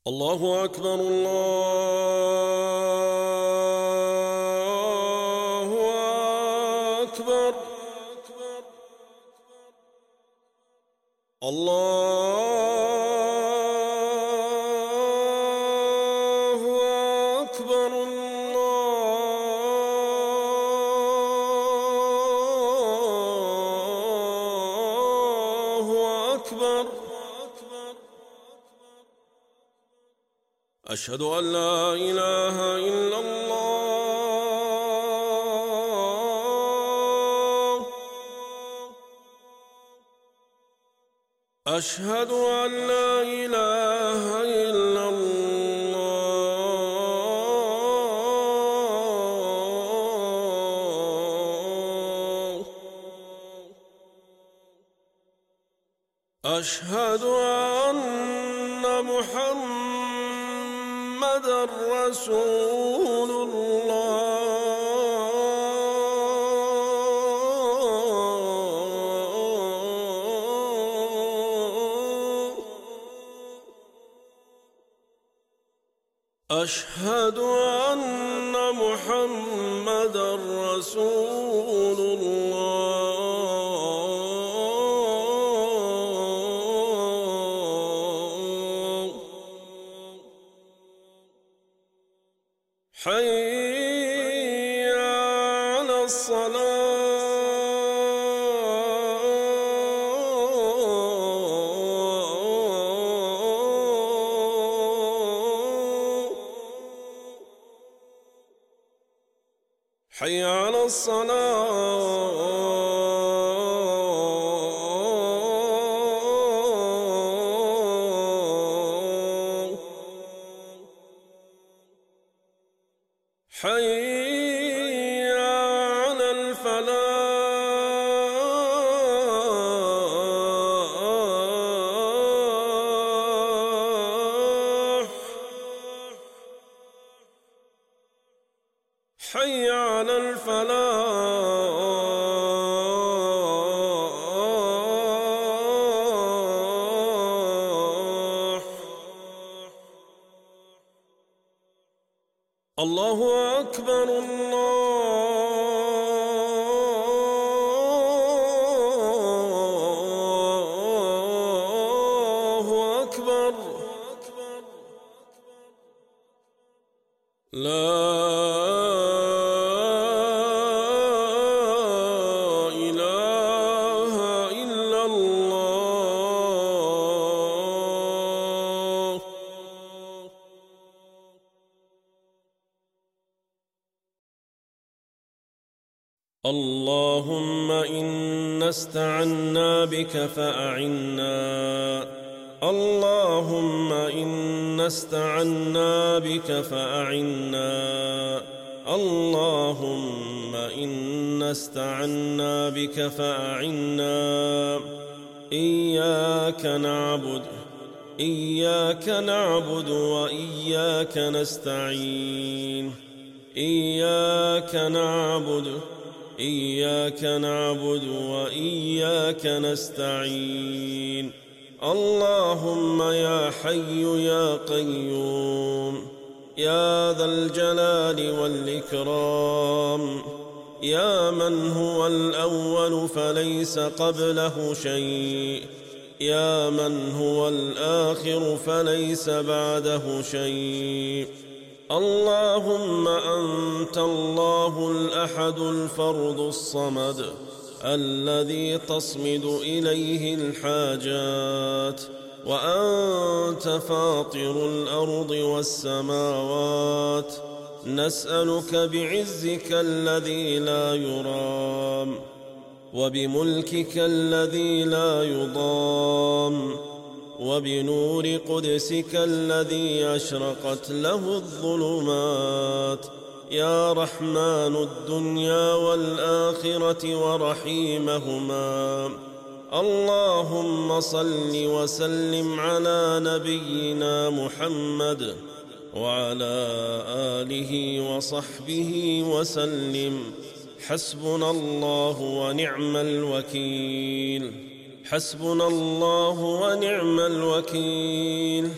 الله أكبر الله أكبر الله أكبر الله أكبر أشهد أن لا إله إلا الله أشهد أن لا إله إلا الله أشهد أن محمدًا رسول الله أشهد أن محمدًا رسول الله حي على الصلاة حي على الصلاة حي على الفلاح حي على الفلاح الله أكبر الله أكبر لا إله إلا الله اللهم إنا استعنا بك فأعنا اللهم إنا استعنا بك فأعنا اللهم إنا استعنا بك فأعنا إياك نعبد وإياك نستعين إياك نعبد وإياك نستعين اللهم يا حي يا قيوم يا ذا الجلال والإكرام يا من هو الأول فليس قبله شيء يا من هو الآخر فليس بعده شيء اللهم أنت الله الأحد الفرد الصمد الذي تصمد إليه الحاجات وأنت فاطر الأرض والسماوات نسألك بعزك الذي لا يرام وبملكك الذي لا يضام وبنور قدسك الذي أشرقت له الظلمات يا رحمن الدنيا والآخرة ورحيمهما اللهم صل وسلم على نبينا محمد وعلى آله وصحبه وسلم حسبنا الله ونعم الوكيل حسبنا الله ونعم الوكيل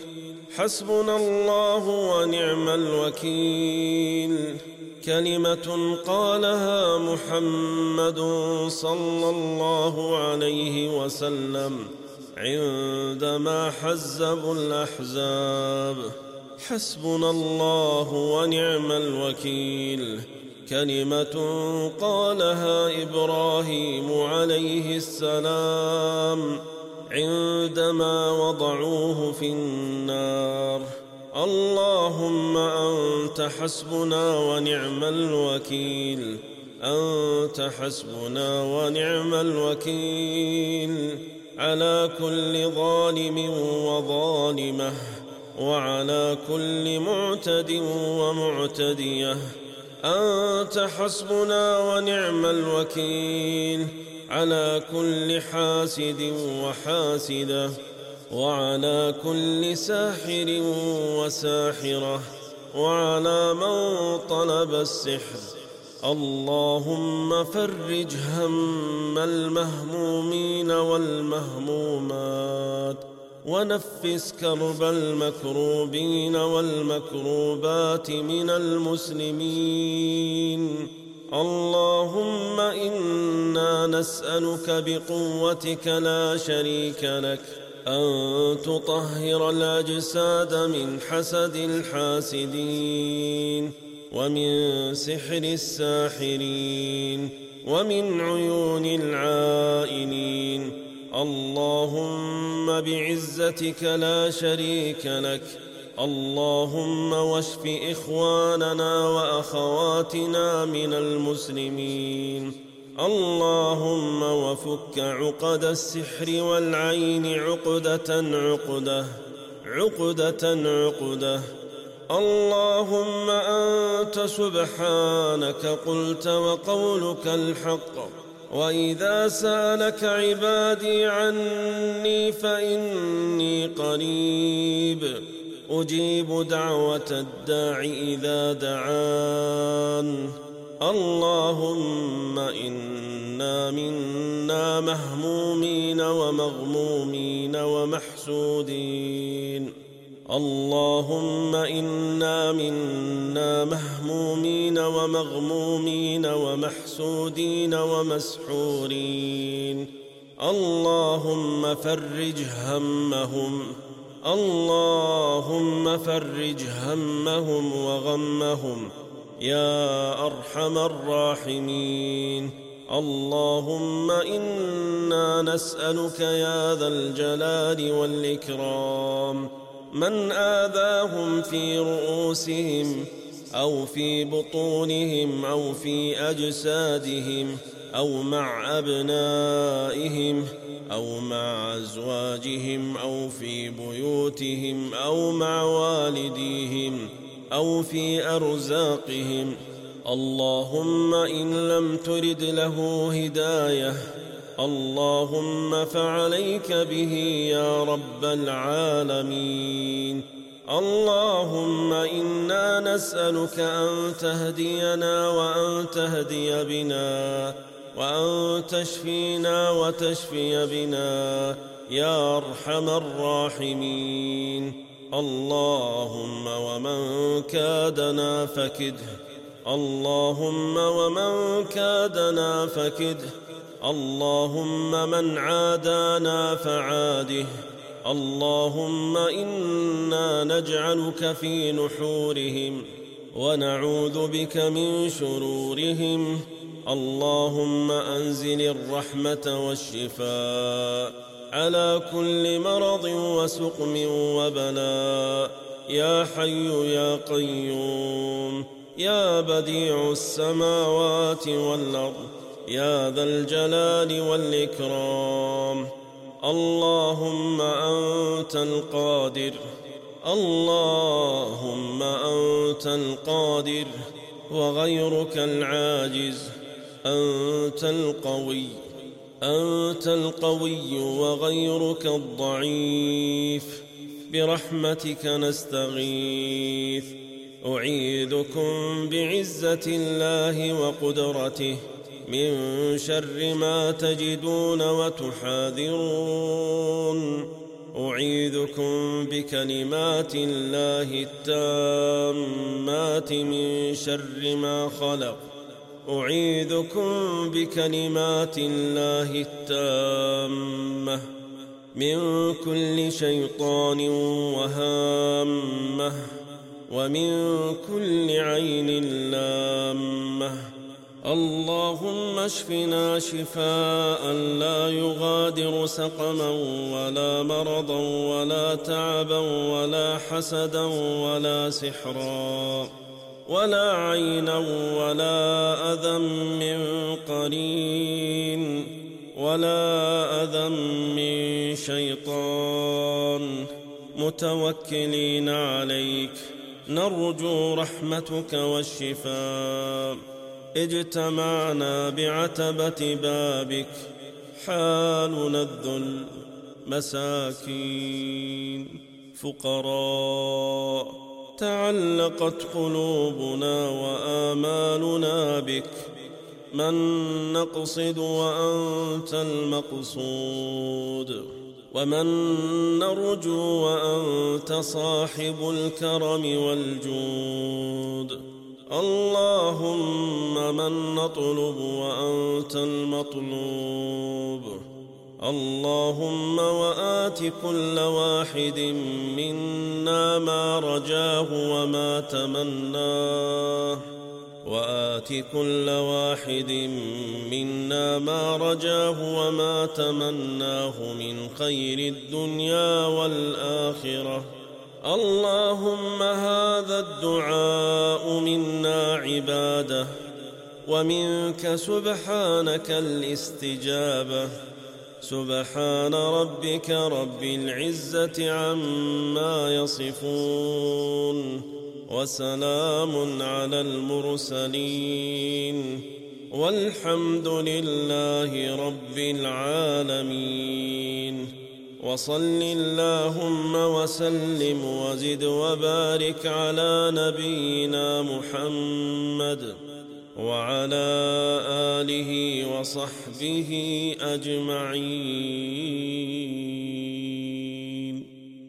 حسبنا الله ونعم الوكيل. كلمة قالها محمد صلى الله عليه وسلم عندما حزبوا الأحزاب. حسبنا الله ونعم الوكيل. كلمة قالها إبراهيم عليه السلام عندما وضعوه في النار. اللهم أنت حسبنا ونعم الوكيل. أنت حسبنا ونعم الوكيل على كل ظالم وظالمة، وعلى كل معتد ومعتدية. أنت حسبنا ونعم الوكيل على كل حاسد وحاسدة، وعلى كل ساحر وساحرة، وعلى من طلب السحر. اللهم فرج هم المهمومين والمهمومات، ونفس كرب المكروبين والمكروبات من المسلمين. اللهم إنا نسألك بقوتك لا شريك لك أن تطهر الأجساد من حسد الحاسدين، ومن سحر الساحرين، ومن عيون العائنين. اللهم بعزتك لا شريك لك اللهم واشف إخواننا وأخواتنا من المسلمين. اللهم وفك عقد السحر والعين عقدة. اللهم أنت سبحانك قلت وقولك الحق، وإذا سألك عبادي عني فإني قريب أجيب دعوة الداع إذا دعان. اللهم إنا منا مهمومين ومغمومين ومحسودين. اللهم إنا منا مهمومين ومغمومين ومحسودين ومسحورين. اللهم فرج همهم. اللهم فرج همهم وغمهم يا أرحم الراحمين. اللهم إنا نسألك يا ذا الجلال والإكرام من آذاهم في رؤوسهم أو في بطونهم أو في أجسادهم أو مع أبنائهم أو مع أزواجهم أو في بيوتهم أو مع والديهم أو في أرزاقهم. اللهم إن لم ترد له هداية اللهم فعليك به يا رب العالمين. اللهم إنا نسألك أن تهدينا وأن تهدي بنا وأن تشفينا وتشفي بنا يا أرحم الراحمين. اللهم ومن كادنا فكده. اللهم ومن كادنا فكده. اللهم من عادانا فعاده. اللهم إنا نجعلك في نحورهم ونعوذ بك من شرورهم. اللهم أنزل الرحمة والشفاء على كل مرض وسقم وبلاء يا حي يا قيوم يا بديع السماوات والأرض يا ذا الجلال والإكرام. اللهم أنت القادر. اللهم أنت القادر وغيرك العاجز. أنت القوي. أنت القوي وغيرك الضعيف. برحمتك نستغيث. أعيذكم بعزة الله وقدرته من شر ما تجدون وتحاذرون. أعيذكم بكلمات الله التامات من شر ما خلق أعيذكم بكلمات الله التامة من كل شيطان وهامة ومن كل عين لامة. اللهم اشفنا شفاء لا يغادر سقما ولا مرضا ولا تعبا ولا حسدا ولا سحرا ولا عينا ولا أذى من قرين ولا أذى من شيطان. متوكلين عليك نرجو رحمتك والشفاء. اجتمعنا بعتبة بابك حالنا الذل مساكين فقراء تعلقت قلوبنا وآمالنا بك من نقصد وأنت المقصود ومن نرجو وأنت صاحب الكرم والجود. اللهم من نطلب وأنت المطلوب. اللهم وآت كل واحد منا ما رجاه وما تمناه وآت كل واحد منا ما رجاه وما تمناه من خير الدنيا والآخرة. اللهم هذا الدعاء منا عباده ومنك سبحانك الاستجابة. سبحان ربك رب العزة عما يصفون وسلام على المرسلين والحمد لله رب العالمين. وصل اللهم وسلم وزد وبارك على نبينا محمد وعلى آله وصحبه أجمعين.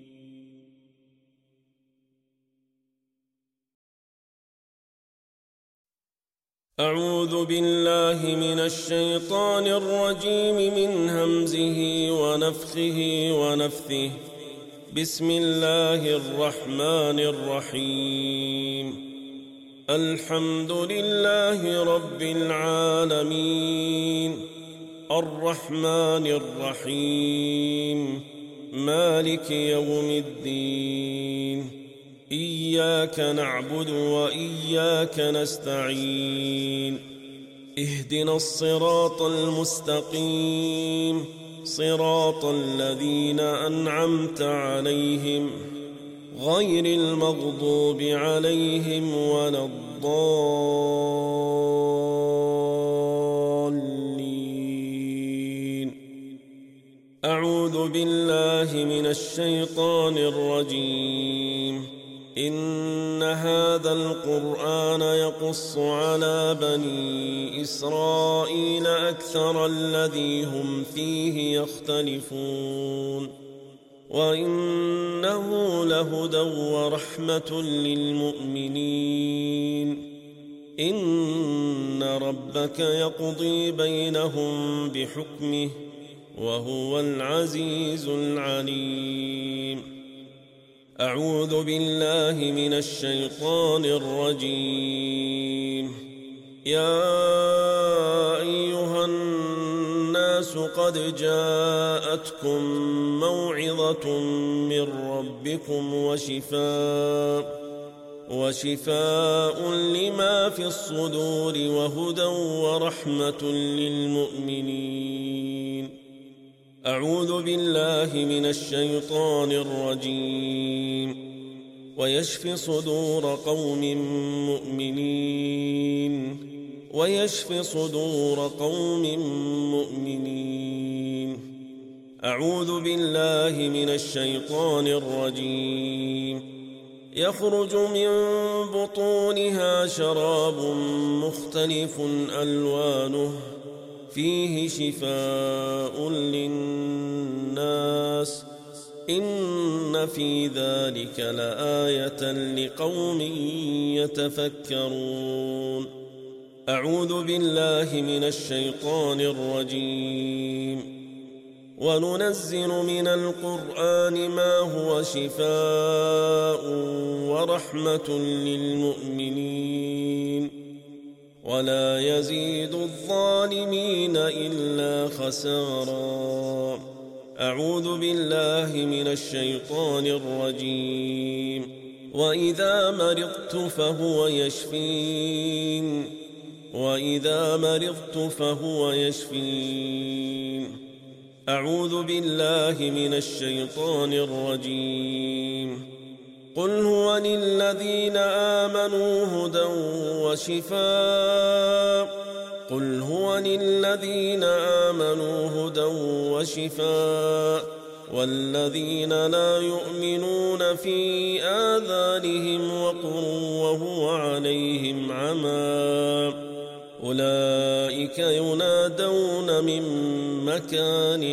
أعوذ بالله من الشيطان الرجيم من همزه ونفخه ونفثه. بسم الله الرحمن الرحيم. الحمد لله رب العالمين الرحمن الرحيم مالك يوم الدين. إياك نعبد وإياك نستعين. اهدنا الصراط المستقيم صراط الذين أنعمت عليهم غير المغضوب عليهم ولا الضالين. أعوذ بالله من الشيطان الرجيم. إن هذا القرآن يقص على بني إسرائيل أكثر الذي هم فيه يختلفون وإنه لهدى ورحمة للمؤمنين. إن ربك يقضي بينهم بحكمه وهو العزيز العليم. أعوذ بالله من الشيطان الرجيم. يا أيها الناس قد جاءتكم موعظة من ربكم وشفاء لما في الصدور وهدى ورحمة للمؤمنين. أعوذ بالله من الشيطان الرجيم. ويشفي صدور قوم مؤمنين. أعوذ بالله من الشيطان الرجيم. يخرج من بطونها شراب مختلف ألوانه فيه شفاء للناس إن في ذلك لآية لقوم يتفكرون. أعوذ بالله من الشيطان الرجيم. وننزل من القرآن ما هو شفاء ورحمة للمؤمنين ولا يزيد الظالمين إلا خسارا. أعوذ بالله من الشيطان الرجيم. وإذا مرضت فهو يشفين. أعوذ بالله من الشيطان الرجيم. قل هو للذين آمنوا هدى وشفاء والذين لا يؤمنون في آذانهم وقر وهو عليهم عمى أولئك ينادون من مكان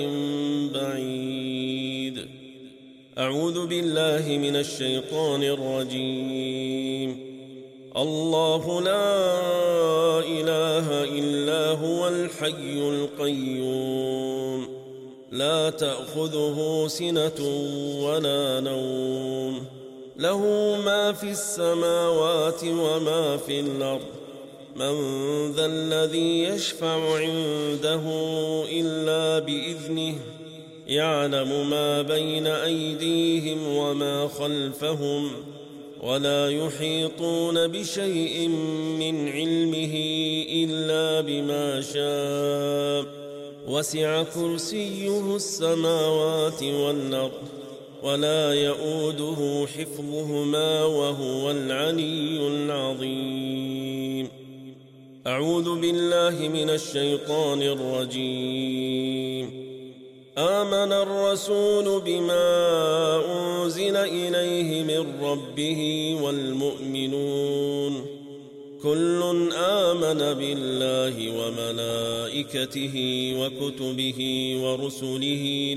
بعيد. أعوذ بالله من الشيطان الرجيم. الله لا إله إلا هو الحي القيوم لا تأخذه سنة ولا نوم له ما في السماوات وما في الأرض من ذا الذي يشفع عنده إلا بإذنه يعلم ما بين أيديهم وما خلفهم ولا يحيطون بشيء من علمه إلا بما شاء وسع كرسيه السماوات والأرض ولا يؤوده حفظهما وهو العلي العظيم. أعوذ بالله من الشيطان الرجيم. آمن الرسول بما أنزل إليه من ربه والمؤمنون كل آمن بالله وملائكته وكتبه ورسله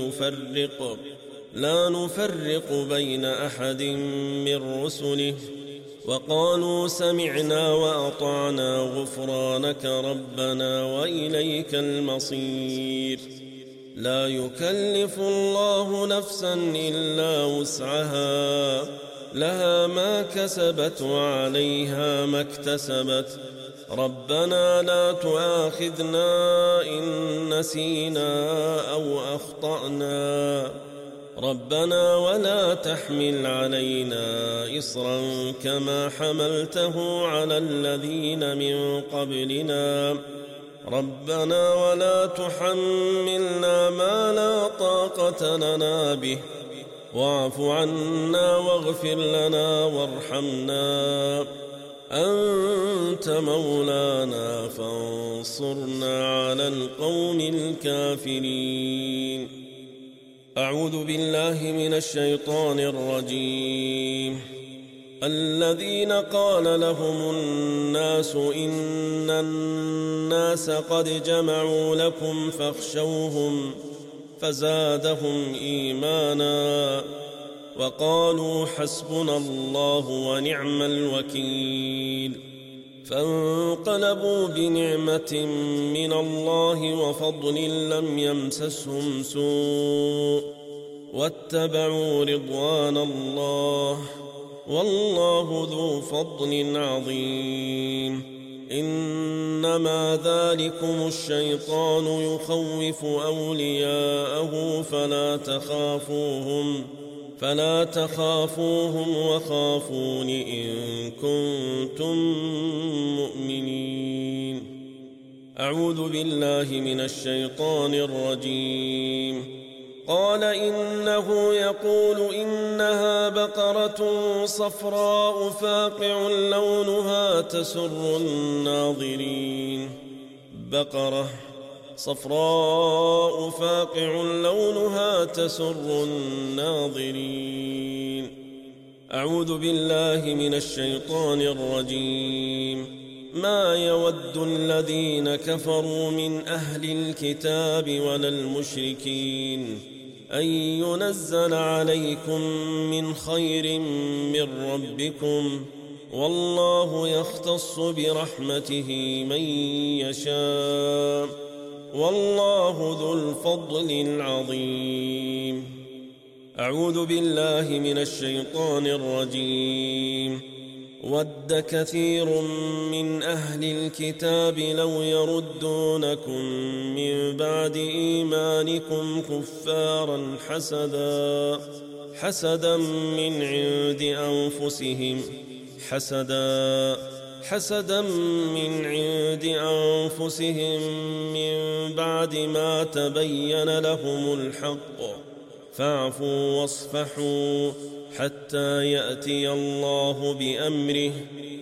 لا نفرق بين أحد من رسله وقالوا سمعنا وأطعنا غفرانك ربنا وإليك المصير. لا يكلف الله نفسا إلا وسعها لها ما كسبت وعليها ما اكتسبت ربنا لا تؤاخذنا إن نسينا أو أخطأنا ربنا ولا تحمل علينا إصرا كما حملته على الذين من قبلنا ربنا ولا تحملنا ما لا طاقة لنا به واعف عنا واغفر لنا وارحمنا أنت مولانا فانصرنا على القوم الكافرين. أعوذ بالله من الشيطان الرجيم. الذين قال لهم الناس إن الناس قد جمعوا لكم فاخشوهم فزادهم إيمانا وقالوا حسبنا الله ونعم الوكيل فانقلبوا بنعمة من الله وفضل لم يمسسهم سوء واتبعوا رضوان الله والله ذو فضل عظيم. إنما ذلكم الشيطان يخوف أولياءه فلا تخافوهم وخافون إن كنتم مؤمنين. أعوذ بالله من الشيطان الرجيم. قال إنه يقول إنها بقرة صفراء فاقع لونها تسر الناظرين. بقرة صفراء فاقع لونها تسر الناظرين. أعوذ بالله من الشيطان الرجيم. ما يود الذين كفروا من أهل الكتاب ولا المشركين أن ينزل عليكم من خير من ربكم، والله يختص برحمته من يشاء، والله ذو الفضل العظيم. أعوذ بالله من الشيطان الرجيم. ود كثير من أهل الكتاب لو يردونكم من بعد إيمانكم كفارا حسدا من عند أنفسهم من بعد ما تبين لهم الحق، فاعفوا واصفحوا حتى يأتي الله بأمره،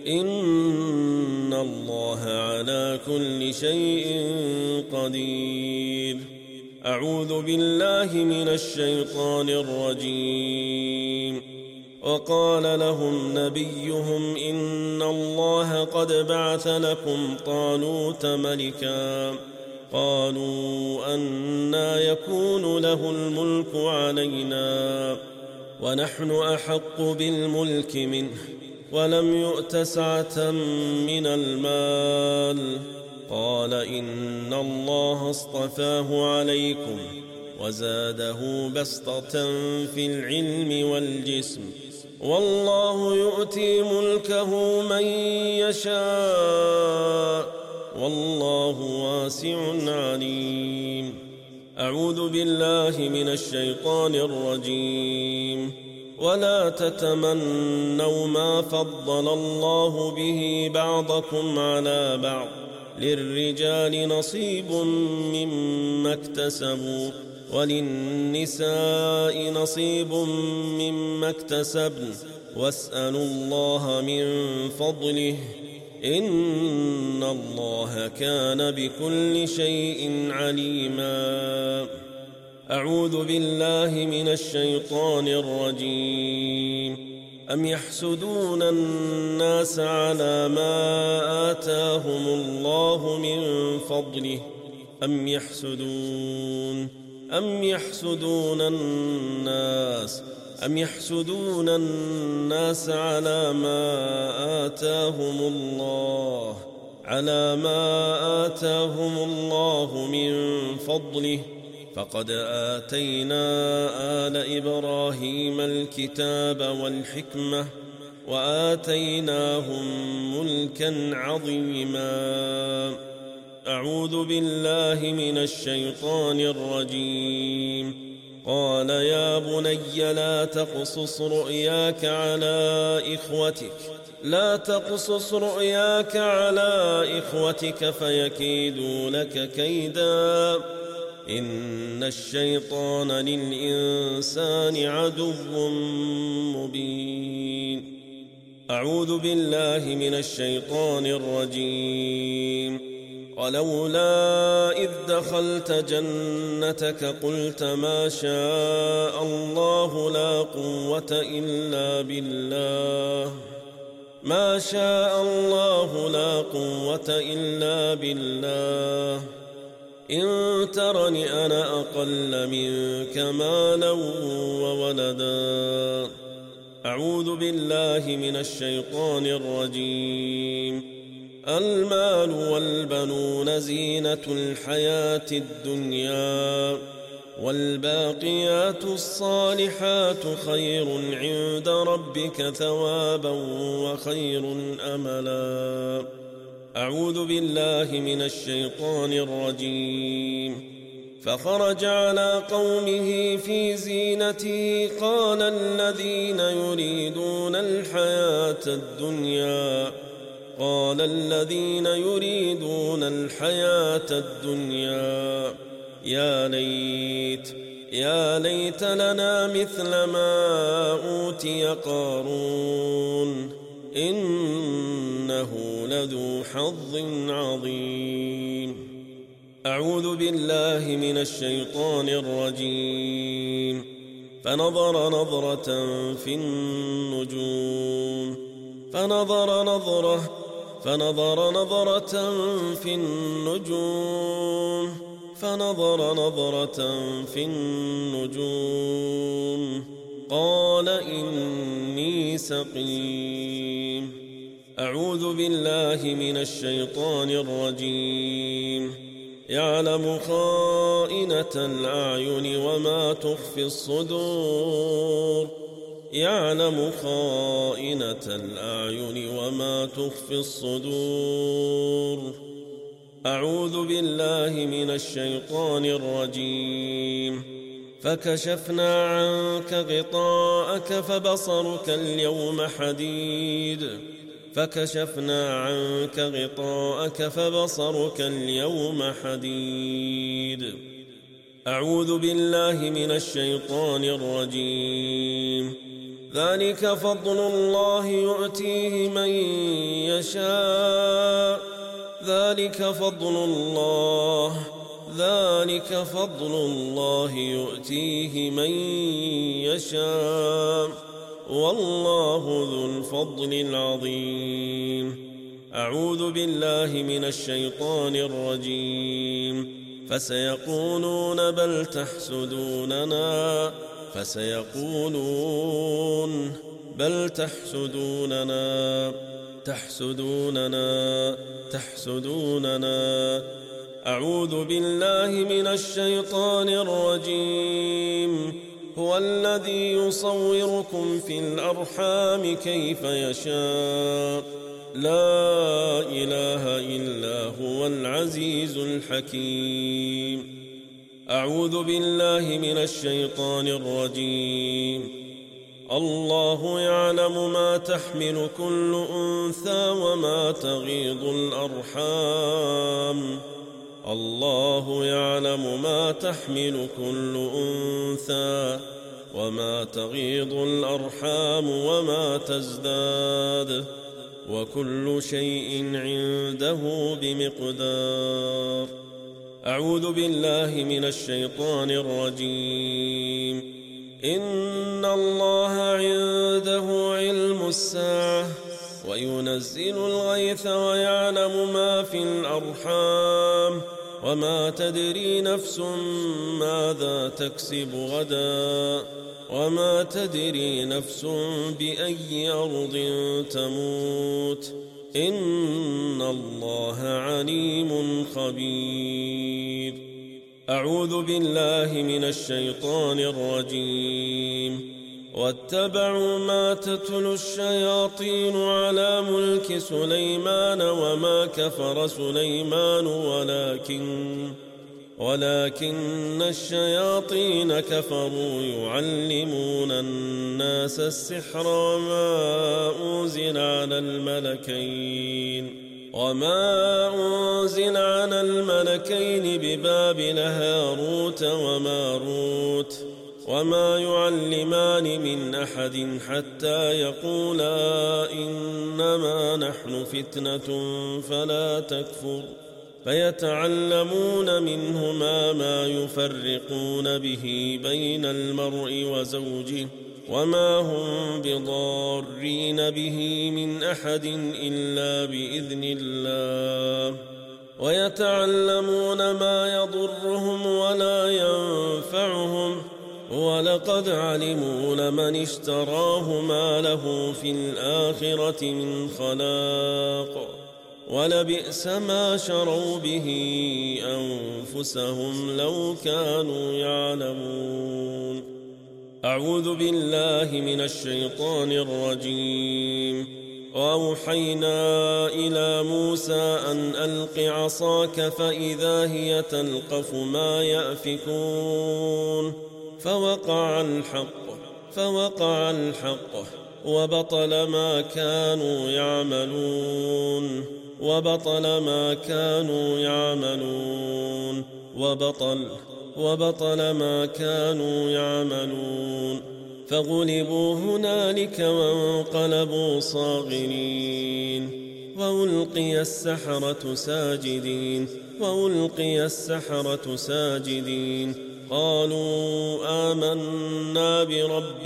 إن الله على كل شيء قدير. أعوذ بالله من الشيطان الرجيم. وقال لهم نبيهم إن الله قد بعث لكم طالوت ملكا، قالوا أنى يكون له الملك علينا ونحن أحق بالملك منه ولم يؤت سعة من المال، قال إن الله اصطفاه عليكم وزاده بسطة في العلم والجسم، والله يؤتي ملكه من يشاء، والله واسع عليم. أعوذ بالله من الشيطان الرجيم. ولا تتمنوا ما فضل الله به بعضكم على بعض، للرجال نصيب مما اكتسبوا وللنساء نصيب مما اكتسبن، واسألوا الله من فضله، إن الله كان بكل شيء عليما. أعوذ بالله من الشيطان الرجيم. أم يحسدون الناس على ما آتاهم الله من فضله، أم يحسدون الناس على ما آتاهم الله من فضله، فقد آتينا آل إبراهيم الكتاب والحكمة وآتيناهم ملكا عظيما. أعوذ بالله من الشيطان الرجيم. قال يا بني لا تقصص رؤياك على إخوتك فيكيدوا لك كيدا، إن الشيطان للإنسان عدو مبين. أعوذ بالله من الشيطان الرجيم. ولولا إذ دخلت جنتك قلت ما شاء الله لا قوة إلا بالله إن ترني أنا أقل منك مالا وولدا. أعوذ بالله من الشيطان الرجيم. المال والبنون زينة الحياة الدنيا، والباقيات الصالحات خير عند ربك ثوابا وخير أملا. أعوذ بالله من الشيطان الرجيم. فخرج على قومه في زينته قال الذين يريدون الحياة الدنيا يا ليت لنا مثل ما أوتي قارون إنه لذو حظ عظيم. أعوذ بالله من الشيطان الرجيم. فنظر نظرة في النجوم فنظر نظرة في النجوم قال إني سقيم. أعوذ بالله من الشيطان الرجيم. يعلم خائنة الأعين وما تخفي الصدور. يعلم خائنة الأعين وما تخفي الصدور. أعوذ بالله من الشيطان الرجيم. فكشفنا عنك غطاءك فبصرك اليوم حديد. فكشفنا عنك غطاءك فبصرك اليوم حديد. أعوذ بالله من الشيطان الرجيم. ذلك فضل الله يؤتيه من يشاء. ذلك فضل الله يؤتيه من يشاء والله ذو الفضل العظيم. أعوذ بالله من الشيطان الرجيم. فسيقولون بل تحسدوننا تحسدوننا. أعوذ بالله من الشيطان الرجيم. هو الذي يصوركم في الأرحام كيف يشاء. لا إله إلا هو العزيز الحكيم. أعوذ بالله من الشيطان الرجيم. الله يعلم ما تحمل كل أنثى وما تغيض الأرحام. الله يعلم ما تحمل كل أنثى وما تغيض الأرحام وما تزداد وكل شيء عنده بمقدار. أعوذ بالله من الشيطان الرجيم. إن الله عنده علم الساعة وينزل الغيث ويعلم ما في الأرحام وما تدري نفس ماذا تكسب غدا وما تدري نفس بأي أرض تموت. إن الله عليم خبير. أعوذ بالله من الشيطان الرجيم. واتبعوا ما تتلو الشياطين على ملك سليمان وما كفر سليمان ولكن الشياطين كفروا يعلمون الناس السحر وما أنزل على الملكين ببابل هاروت وماروت وما يعلمان من أحد حتى يقولا إنما نحن فتنة فلا تكفر. فيتعلمون منهما ما يفرقون به بين المرء وزوجه وما هم بضارين به من أحد إلا بإذن الله. ويتعلمون ما يضرهم ولا ينفعهم ولقد علموا لمن اشتراه ما له في الآخرة من خلاق ولبئس ما شروا به أنفسهم لو كانوا يعلمون. أعوذ بالله من الشيطان الرجيم. وأوحينا إلى موسى أن ألق عصاك فإذا هي تلقف ما يأفكون فوقع الحق وبطل ما كانوا يعملون فغلبوا هنالك وانقلبوا صاغرين وألقي السحرة ساجدين قالوا آمنا برب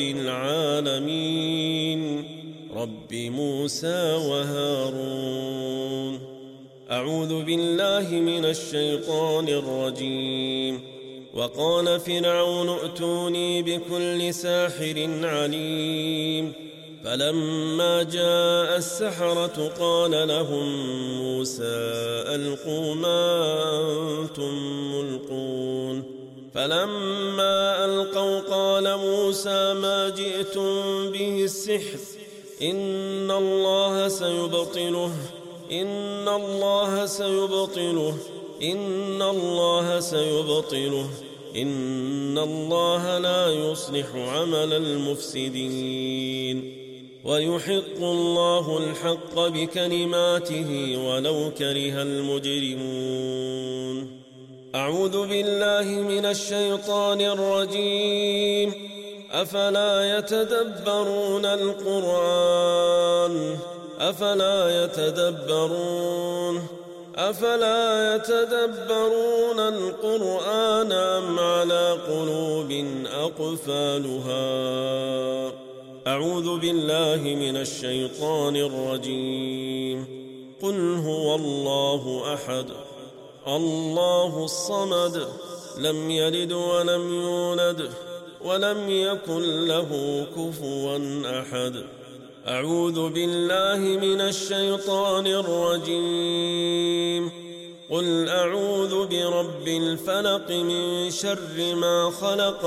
العالمين رب موسى وهارون. أعوذ بالله من الشيطان الرجيم. وقال فرعون ائتوني بكل ساحر عليم. فلما جاء السحرة قال لهم موسى ألقوا ما أنتم ملقون. فلما ألقوا قال موسى ما جئتم به السحر إن الله سيبطله إن الله سيبطله إن الله سيبطله إن الله لا يصلح عمل المفسدين ويحق الله الحق بكلماته ولو كره المجرمون. أعوذ بالله من الشيطان الرجيم. أفلا يتدبرون القرآن أفلا يتدبرون القرآن أم على قلوب أقفالها. أعوذ بالله من الشيطان الرجيم. قل هو الله أحد الله الصمد لم يلد ولم يولد ولم يكن له كفوا أحد. أعوذ بالله من الشيطان الرجيم. قل أعوذ برب الفلق من شر ما خلق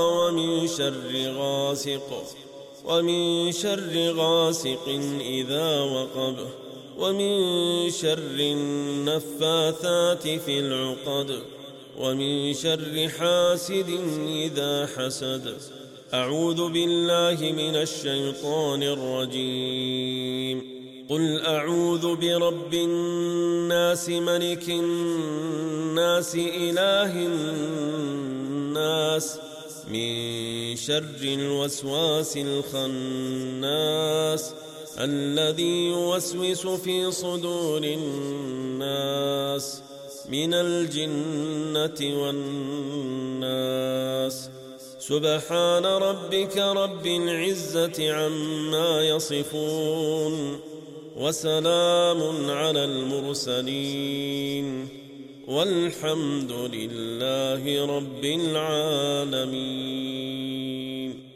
ومن شر غاسق إذا وقب ومن شر النفاثات في العقد ومن شر حاسد إذا حسد. أعوذ بالله من الشيطان الرجيم. قل أعوذ برب الناس ملك الناس إله الناس من شر الوسواس الخناس الذي يوسوس في صدور الناس من الجنة والناس. سبحان ربك رب العزة عما يصفون وسلام على المرسلين والحمد لله رب العالمين.